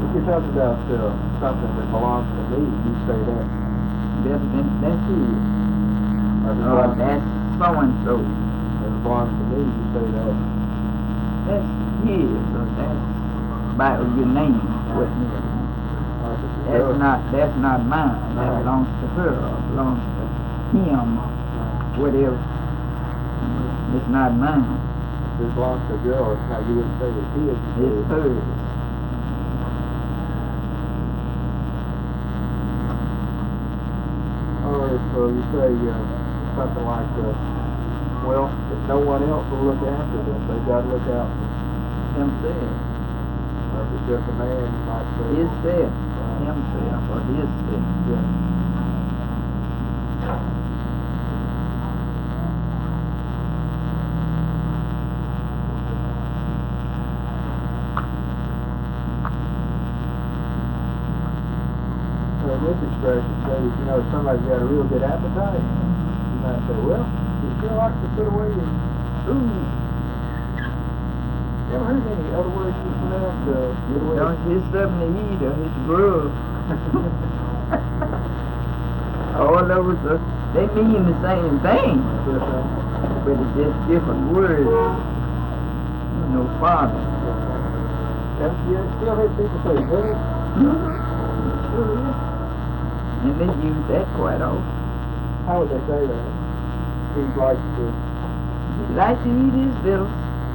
you're talking about something that belongs to me, you say that. That's his. That's That's so-and-so. That belongs to me, you say that. That's his, or that's by your name. That's not mine. That belongs to her, or belongs to him, or whatever. It's not mine. It belongs to a girl, it's not, you wouldn't say it's his. It's hers. Or if you say something like, well, if no one else will look after them, they've got to look out for Himself. Or if it's just a man, you might say. Himself. Himself, or himself. Yeah. So this expression says, you know, if somebody's got a real good appetite, you might say, well, he sure likes to put away his food. You ever heard any other words used for that? Put away His something to eat or his grub. All those they mean the same thing, but it's just different words. You know, father. You still hear people say good? Sure is. And they use that quite often. How would they say that? He likes to eat his victuals.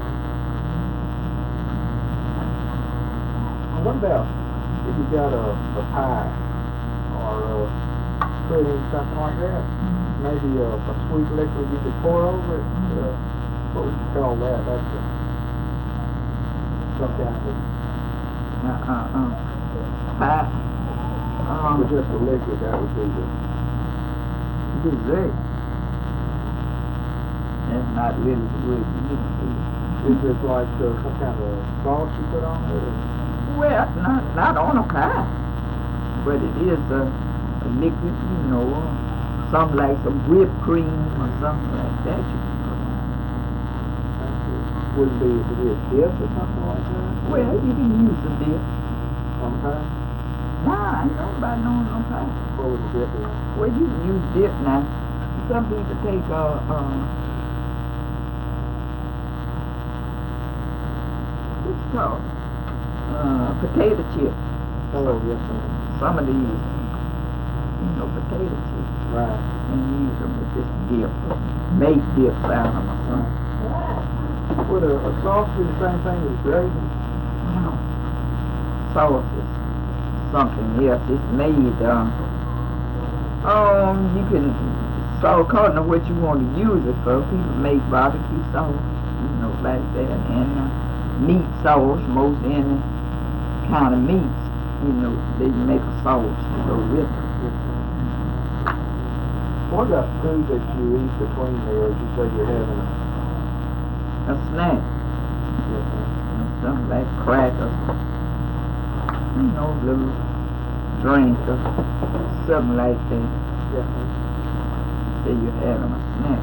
What about if you got a pie or a pudding, something like that? Maybe a sweet liquid you could pour over it? What would you call that? That's some kind of Pie. with just a liquid, that would be the dessert. That's not really the word you need. Is it like some kind of sauce you put on it? Well, not on a pie, but it is a liquid, you know, something like some whipped cream or something like that. Wouldn't be if it is dip or something like that? Well, you can use a dip. Sometimes? Nah, I ain't know about no pie. What would the dip be? Well, you can use dip now. Some people take what's it called? Potato chips. Oh, yes, ma'am. Some of these, you know, potato chips. Right. And use them with this dip. Make dips out of them or something. Would a sauce be the same thing as gravy? No. Sauce is something else. It's made, you can, so according to what you want to use it for, people make barbecue sauce, you know, like that, and meat sauce, most any kind of meats, you know, they make a sauce to go with it. What about food that you eat between meals? You say you're having A snack. Something like crackers, you know, little drink or something like that. Say you're having a snack.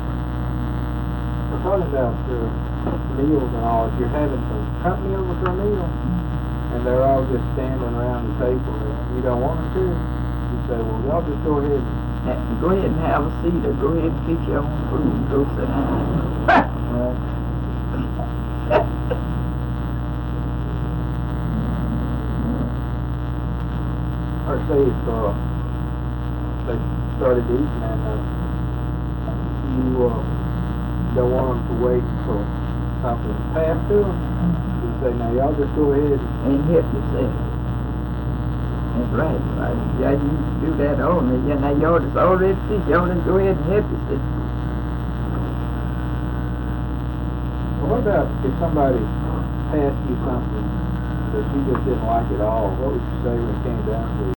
We're talking about meals and all. If you're having some company over for a meal, and they're all just standing around the table, and you don't want them to, you say, well, y'all just go ahead and go ahead and have a seat, or go ahead and pick your own food and go sit down. Or say if they started eating and you don't want them to wait until something passed to them, you say, now y'all just go ahead and help yourself. That's right. Yeah, you do that only. Yeah, now y'all just already sick. Y'all just go ahead and help yourself. Well, what about if somebody passed you something that you just didn't like at all? What would you say when it came down to it?